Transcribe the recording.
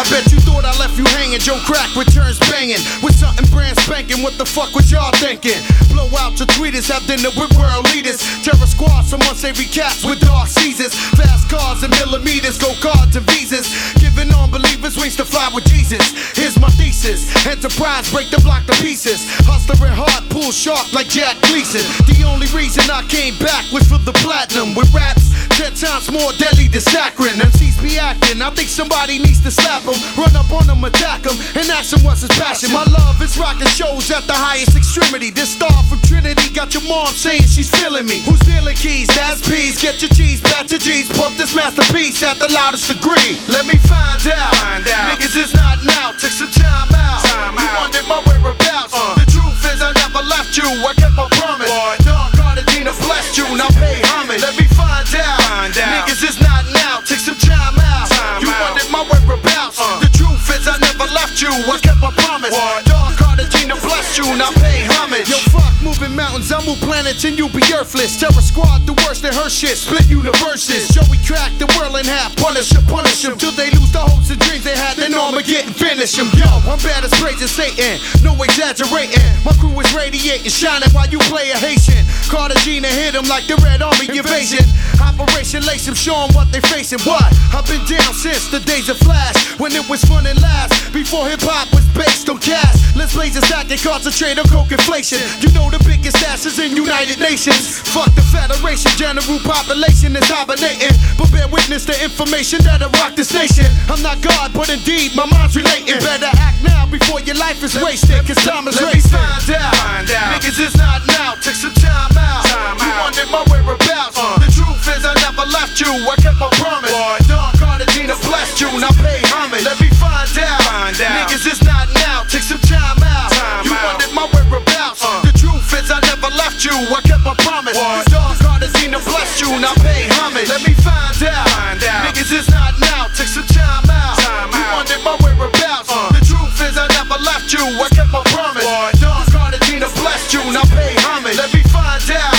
Bet you thought I left you hanging. Joe Crack returns banging with something brand spanking. What the fuck was y'all thinking? Blow out your tweeters, have dinner with world leaders. Terror squad, some unsavory cats with dark seasons. Fast cars and millimeters, go cards and visas. Giving unbelievers wings to fly with Jesus. Here's my thesis: enterprise, break the block to pieces. Hustler and hard, pull sharp like Jack Gleason. The only reason I came back was for the platinum. With raps 10 times more deadly than saccharin. MCs be acting, I think somebody needs to slap them. Run up on them, attack them, and ask them what's his passion. My love is rocking shows at the highest extremity. This star from Trinity got your mom saying she's feeling me. Who's dealing keys? That's P's. Get your cheese, bat your G's. Pump this masterpiece at the loudest degree. Let me find out. Niggas is not now. Take some time out. You wondered my whereabouts. The truth is I never left you. I kept my promise. Don Cartagena blessed you. Now pay homage. Let me find out. Niggas is not now. Take some time out. You wondered my whereabouts. The truth is I never left you. I kept my promise. Don Cartagena blessed you. Now pay homage. Yo, fuck moving mountains. I move planets and you be earthless. Terror squad, the worst in her shit. Split universes. Joey crack the world in half. Punish them till they lose the hopes and dreams they had. Then Armageddon finish them. Yo, I'm bad as praising Satan. No exaggerating. My crew is radiating, shining while you play a Haitian. Cartagena hit them like the Red Army invasion. Operation Lace them, show them what they facing. What? I've been down since the days of Flash, when it was fun and last. Before hip hop was based on cash. Let's blaze a stack and concentrate on coke inflation. You know the biggest ass is in United Nations. Fuck the Federation, general population is hibernating. But bear witness to information that'll rock this nation. I'm not God, but indeed my mind's relating. Better act now before your life is wasted, cause time is racing. Find out. Niggas is not now, take some time out. You wondered my whereabouts. The truth is I never left you, I kept my promise. Don Cartagena blessed you, now pay homage. Let me find out. Niggas is not now, take some time out. You wondered my whereabouts. The truth is I never left you, I kept my promise. Don Cartagena blessed you, now pay homage. Let me find out. Niggas is not now, take some time out. You wondered my whereabouts. The truth is I never left you, I kept my promise. Don Cartagena blessed you, now pay homage. Let me find out.